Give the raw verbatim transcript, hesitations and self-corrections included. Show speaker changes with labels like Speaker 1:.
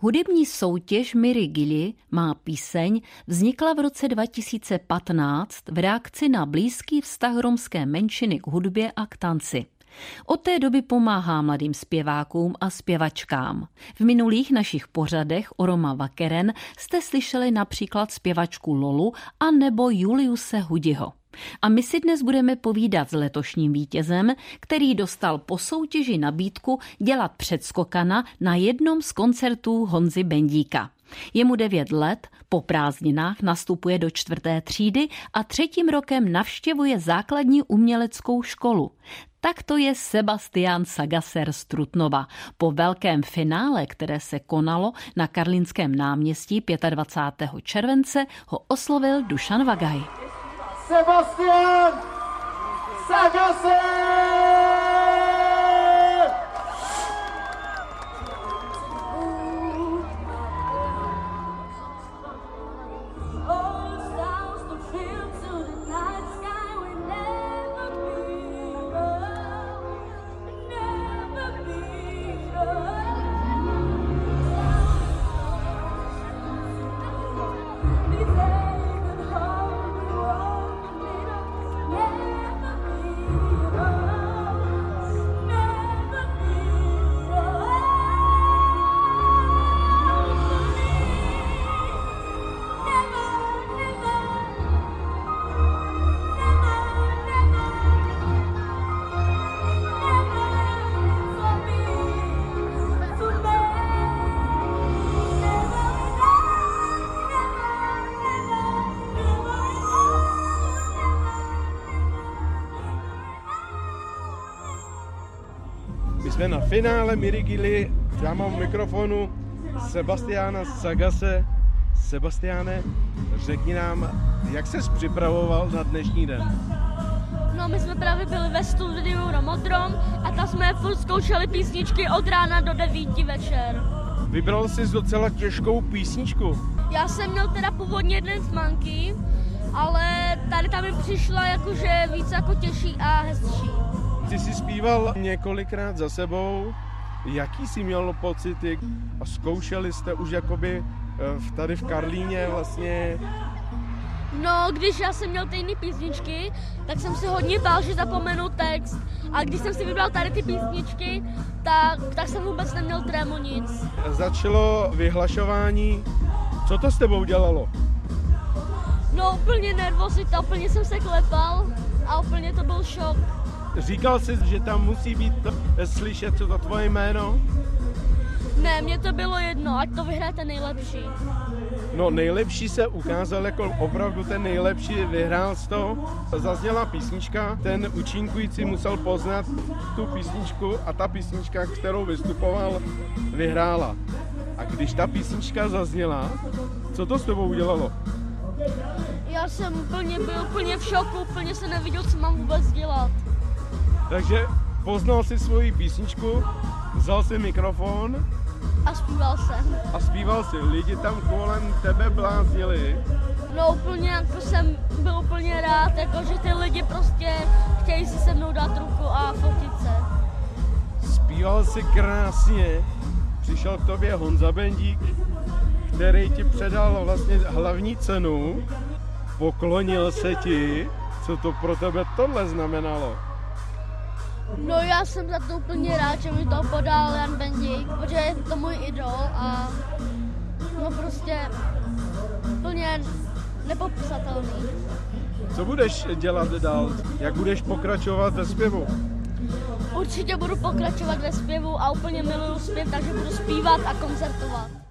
Speaker 1: Hudební soutěž Miri Gili má píseň vznikla v roce dva tisíce patnáct v reakci na blízký vztah romské menšiny k hudbě a k tanci. Od té doby pomáhá mladým zpěvákům a zpěvačkám. V minulých našich pořadech o Roma Vakeren jste slyšeli například zpěvačku Lolu a nebo Juliuse Hudiho. A my si dnes budeme povídat s letošním vítězem, který dostal po soutěži nabídku dělat předskokana na jednom z koncertů Honzy Bendíka. Je mu devět let, po prázdninách nastupuje do čtvrté třídy a třetím rokem navštěvuje základní uměleckou školu. Tak to je Sebastián Sagaser z Trutnova. Po velkém finále, které se konalo na Karlínském náměstí dvacátého pátého července, ho oslovil Dušan Vagaj.
Speaker 2: Sebastián Sagaser!
Speaker 3: My jsme na finále Miri Gili, já mám u mikrofonu Sebastiána Sagase. Sebastiáne, řekni nám, jak ses připravoval na dnešní den?
Speaker 4: No, my jsme právě byli ve studiu Romodrom a tam jsme furt zkoušeli písničky od rána do devíti večer.
Speaker 3: Vybral jsi docela těžkou písničku.
Speaker 4: Já jsem měl teda původně jeden z Manky, ale tady tam mi přišla jakože víc jako těžší a hezčí.
Speaker 3: Ty jsi zpíval několikrát za sebou. Jaký jsi měl pocity a zkoušeli jste už jakoby tady v Karlíně vlastně?
Speaker 4: No, když já jsem měl ty jiné písničky, tak jsem si hodně bál, že zapomenu text. A když jsem si vybral tady ty písničky, tak, tak jsem vůbec neměl trému nic.
Speaker 3: Začalo vyhlašování. Co to s tebou dělalo?
Speaker 4: No, úplně nervozita, úplně jsem se klepal a úplně to byl šok.
Speaker 3: Říkal jsi, že tam musí být slyšet to tvoje jméno?
Speaker 4: Ne, mně to bylo jedno, ať to vyhraje ten nejlepší.
Speaker 3: No, nejlepší se ukázal jako opravdu ten nejlepší, vyhrál z toho. Zazněla písnička, ten účinkující musel poznat tu písničku a ta písnička, kterou vystupoval, vyhrála. A když ta písnička zazněla, co to s tebou udělalo?
Speaker 4: Já jsem úplně byl úplně v šoku, úplně se neviděl, co mám vůbec dělat.
Speaker 3: Takže poznal si svoji písničku, vzal si mikrofon
Speaker 4: a zpíval jsem.
Speaker 3: A zpíval si, lidi tam kolem tebe bláznili.
Speaker 4: No úplně jako jsem byl úplně rád, jako že ty lidi prostě chtějí si se mnou dát ruku a fotit se.
Speaker 3: Zpíval si krásně, přišel k tobě Honza Bendík, který ti předal vlastně hlavní cenu, poklonil se ti, co to pro tebe tohle znamenalo?
Speaker 4: No, já jsem za to úplně rád, že mi to podal Jan Bendík, protože je to můj idol a no prostě úplně nepopsatelný.
Speaker 3: Co budeš dělat dál? Jak budeš pokračovat ve zpěvu?
Speaker 4: Určitě budu pokračovat ve zpěvu a úplně miluju zpěv, takže budu zpívat a koncertovat.